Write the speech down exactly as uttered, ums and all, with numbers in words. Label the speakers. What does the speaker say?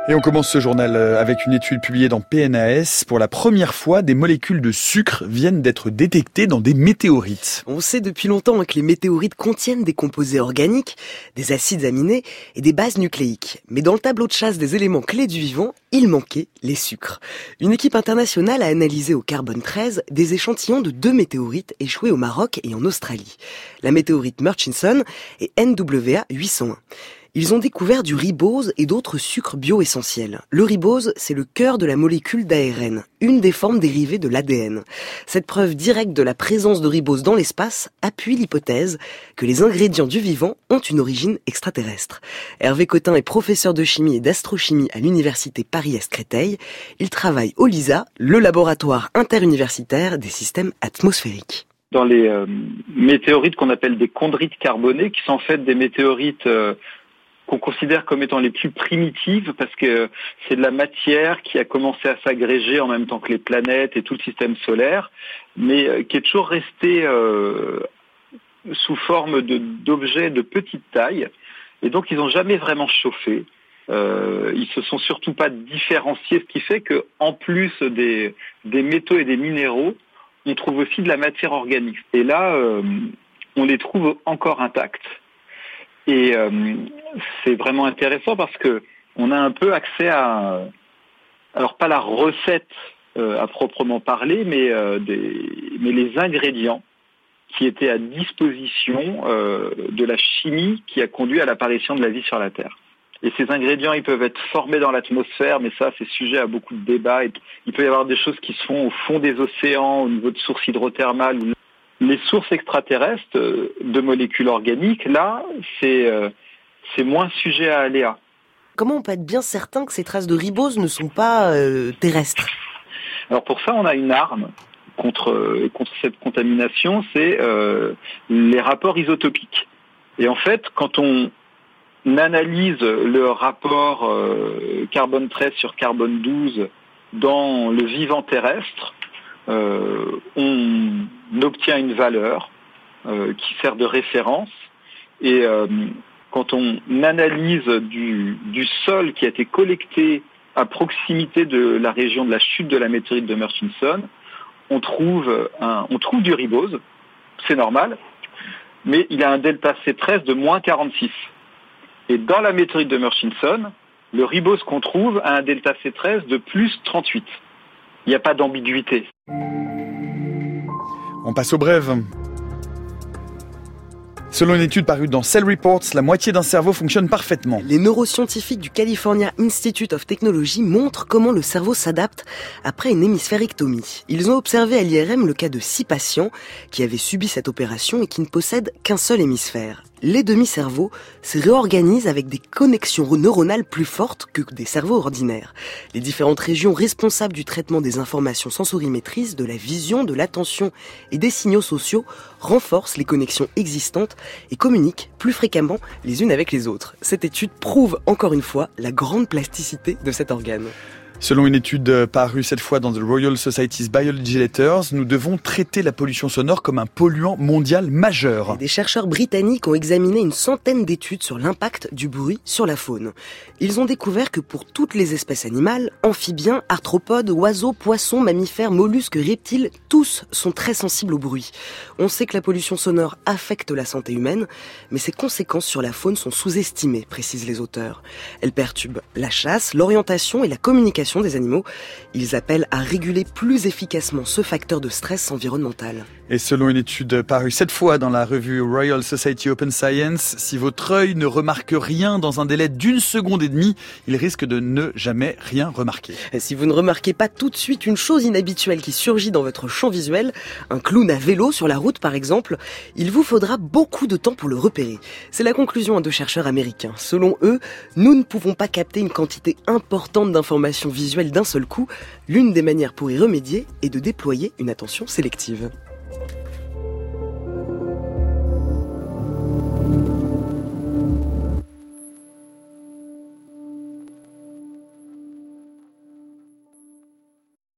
Speaker 1: Et on commence ce journal avec une étude publiée dans P N A S. Pour la première fois, des molécules de sucre viennent d'être détectées dans des météorites.
Speaker 2: On sait depuis longtemps que les météorites contiennent des composés organiques, des acides aminés et des bases nucléiques. Mais dans le tableau de chasse des éléments clés du vivant, il manquait les sucres. Une équipe internationale a analysé au carbone treize des échantillons de deux météorites échouées au Maroc et en Australie. La météorite Murchison et N W A huit cent un. Ils ont découvert du ribose et d'autres sucres bioessentiels. Le ribose, c'est le cœur de la molécule d'A R N, une des formes dérivées de l'A D N. Cette preuve directe de la présence de ribose dans l'espace appuie l'hypothèse que les ingrédients du vivant ont une origine extraterrestre. Hervé Cotin est professeur de chimie et d'astrochimie à l'université Paris-Est Créteil. Il travaille au LISA, le laboratoire interuniversitaire des systèmes atmosphériques.
Speaker 3: Dans les euh, météorites qu'on appelle des chondrites carbonées, qui sont en fait des météorites euh, qu'on considère comme étant les plus primitives parce que c'est de la matière qui a commencé à s'agréger en même temps que les planètes et tout le système solaire, mais qui est toujours restée euh, sous forme de, d'objets de petite taille. Et donc ils n'ont jamais vraiment chauffé. Euh, ils se sont surtout pas différenciés, ce qui fait que en plus des, des métaux et des minéraux, on trouve aussi de la matière organique. Et là, euh, on les trouve encore intacts. Et euh, c'est vraiment intéressant parce que on a un peu accès à, alors pas la recette euh, à proprement parler, mais euh, des, mais les ingrédients qui étaient à disposition euh, de la chimie qui a conduit à l'apparition de la vie sur la Terre. Et ces ingrédients, ils peuvent être formés dans l'atmosphère, mais ça, c'est sujet à beaucoup de débats. Et il peut y avoir des choses qui se font au fond des océans, au niveau de sources hydrothermales. Les sources extraterrestres de molécules organiques, là, c'est, euh, c'est moins sujet à aléas.
Speaker 2: Comment on peut être bien certain que ces traces de ribose ne sont pas euh, terrestres ?
Speaker 3: Alors pour ça, on a une arme contre, contre cette contamination, c'est euh, les rapports isotopiques. Et en fait, quand on analyse le rapport euh, carbone treize sur carbone douze dans le vivant terrestre, euh, on obtient une valeur euh, qui sert de référence. Et euh, quand on analyse du, du sol qui a été collecté à proximité de la région de la chute de la météorite de Murchison, on trouve, un, on trouve du ribose, c'est normal, mais il a un delta C treize de moins quarante-six. Et dans la météorite de Murchison, le ribose qu'on trouve a un delta C treize de plus trente-huit. Il n'y a pas d'ambiguïté.
Speaker 1: On passe aux brèves. Selon une étude parue dans Cell Reports, la moitié d'un cerveau fonctionne parfaitement.
Speaker 2: Les neuroscientifiques du California Institute of Technology montrent comment le cerveau s'adapte après une hémisphérectomie. Ils ont observé à l'I R M le cas de six patients qui avaient subi cette opération et qui ne possèdent qu'un seul hémisphère. Les demi-cerveaux se réorganisent avec des connexions neuronales plus fortes que des cerveaux ordinaires. Les différentes régions responsables du traitement des informations sensorimétriques, de la vision, de l'attention et des signaux sociaux renforcent les connexions existantes et communiquent plus fréquemment les unes avec les autres. Cette étude prouve encore une fois la grande plasticité de cet organe.
Speaker 1: Selon une étude parue cette fois dans The Royal Society's Biology Letters, nous devons traiter la pollution sonore comme un polluant mondial majeur.
Speaker 2: Et des chercheurs britanniques ont examiné une centaine d'études sur l'impact du bruit sur la faune. Ils ont découvert que pour toutes les espèces animales, amphibiens, arthropodes, oiseaux, poissons, mammifères, mollusques, reptiles, tous sont très sensibles au bruit. On sait que la pollution sonore affecte la santé humaine, mais ses conséquences sur la faune sont sous-estimées, précisent les auteurs. Elle perturbe la chasse, l'orientation et la communication des animaux. Ils appellent à réguler plus efficacement ce facteur de stress environnemental.
Speaker 1: Et selon une étude parue cette fois dans la revue Royal Society Open Science, si votre œil ne remarque rien dans un délai d'une seconde et demie, il risque de ne jamais rien remarquer.
Speaker 2: Et si vous ne remarquez pas tout de suite une chose inhabituelle qui surgit dans votre champ visuel, un clown à vélo sur la route par exemple, il vous faudra beaucoup de temps pour le repérer. C'est la conclusion de chercheurs américains. Selon eux, nous ne pouvons pas capter une quantité importante d'informations visuelles d'un seul coup. L'une des manières pour y remédier est de déployer une attention sélective.